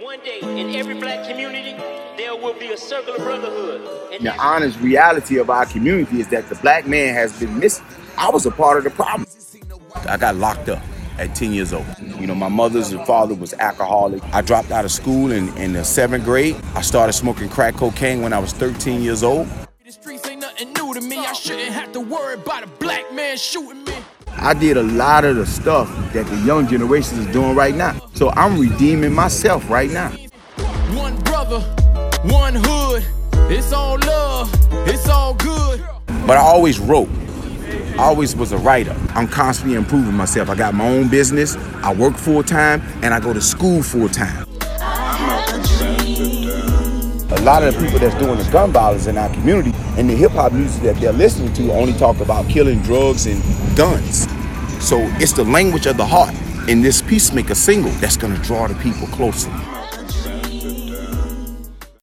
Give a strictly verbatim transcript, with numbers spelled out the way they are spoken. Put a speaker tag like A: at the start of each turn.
A: One day, in every black community, there will be a circle of brotherhood. And
B: the honest reality of our community is that the black man has been missing. I was a part of the problem. I got locked up at ten years old. You know, my mother's father was alcoholic. I dropped out of school in, in the seventh grade. I started smoking crack cocaine when I was thirteen years old.
C: The streets ain't nothing new to me. I shouldn't have to worry about a black man shooting me.
B: I did a lot of the stuff that the young generation is doing right now. So I'm redeeming myself right now.
C: One brother, one hood. It's all love, it's all good.
B: But I always wrote. I always was a writer. I'm constantly improving myself. I got my own business, I work full time, and I go to school full time. A lot of the people that's doing the gun violence in our community and the hip hop music that they're listening to only talk about killing, drugs, and guns. So it's the language of the heart in this Peacemaker single that's gonna draw the people closer.